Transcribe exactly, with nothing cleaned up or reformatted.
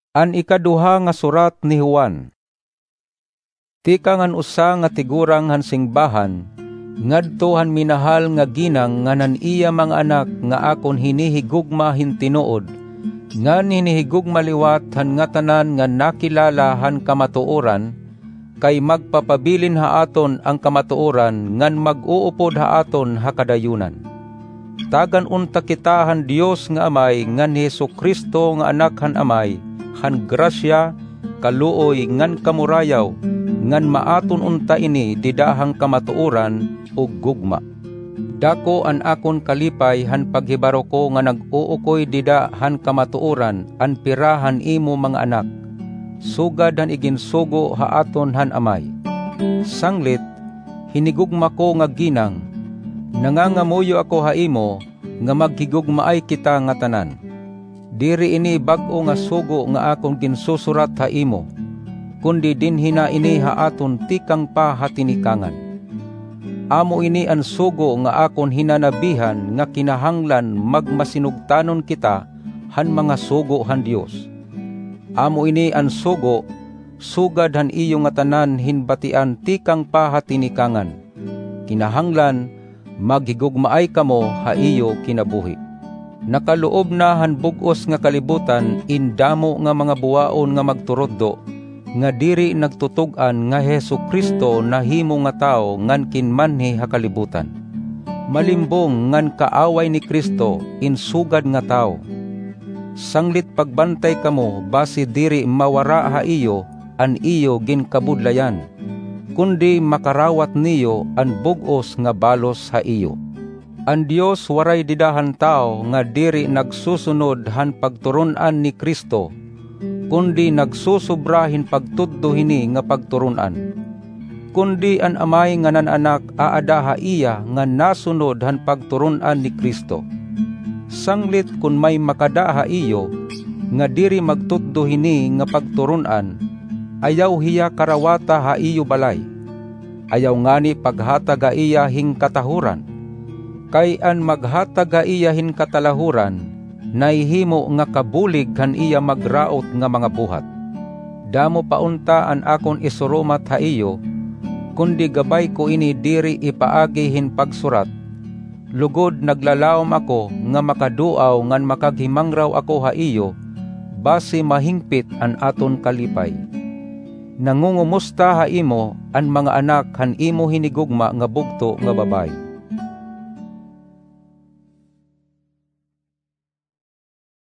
An ikaduha nga surat ni Juan. Tika ngan usa nga tigurang han singbahan, ngadto han minahal nga ginang nga nan iya mga anak nga akon hinihigugma hintinuod, ngan hinihigugma liwat han nga tanan nga nakilala han kamatuoran, kay magpapabilin haaton ang kamatuoran ngan mag-uupod haaton hakadayunan. Tagan unta kita han Dios nga Amay ngan Jesu-Kristo nga anak han Amay, han grasya, kaluoy ngan kamurayaw, ngan maaton unta ini didahang kamatuoran ug gugma. Dako an akon kalipay han paghibaro ko nga nag-uukoy dida han kamatuoran an pirahan imo mga anak, sugad han iginsugo haaton han Amay. Sanglit, hinigugma ko nga ginang, nangangamuyo ako haimo nga maghigugmaay kita nga tanan. Diri ini bag-o nga sugo nga akong ginsusurat haimo, kundi dinhi na ini haaton tikang pa hatinikangan. Amo ini an sugo nga akon hinanabihan nga kinahanglan magmasinugtanon kita han mga sugo han Dios. Amo ini an sugo, sugad han iyo nga tanan hinbatian tikang pa hatinikangan. Kinahanglan maghigugmaay kamo haiyo kinabuhi. Nakaloob na han bug-os nga kalibutan indamo nga mga buwaon nga magturoddo, nga diri nagtutug-an nga Jesu-Kristo nahimo nga tao ngan kinmanhi hakalibutan. Malimbong ngan kaaway ni Kristo insugad nga tao. Sanglit pagbantay kamo basi diri mawara ha iyo an iyo ginkabudlayan, kundi makarawat niyo an bug-os nga balos ha iyo. An Dios waray didahan tao nga diri nagsusunod han pagturunan ni Kristo, kundi nagsusubrahin pagtuddo hini nga pagturunan. Kundi an Amay nga nananak aadaha iya nga nasunod han pagturunan ni Kristo. Sanglit kun may makadaha iyo nga diri magtuddo hini nga pagturunan, ayaw hiya karawata ha iyo balay. Ayaw ngani paghataga iya hing katahuran. Kay an maghatag iya hin katalahuran, naihimo nga kabulig kan iya magraot nga mga buhat. Damo paunta an akon isurumat ha iyo, kundi gabay ko ini diri ipaagi hin pagsurat. Lugod naglalawom ako nga makaduaw ngan makaghimangraw ako ha iyo, basi mahingpit an aton kalipay. Nangungumusta ha imo an mga anak han imo hinigugma nga bugto nga babay.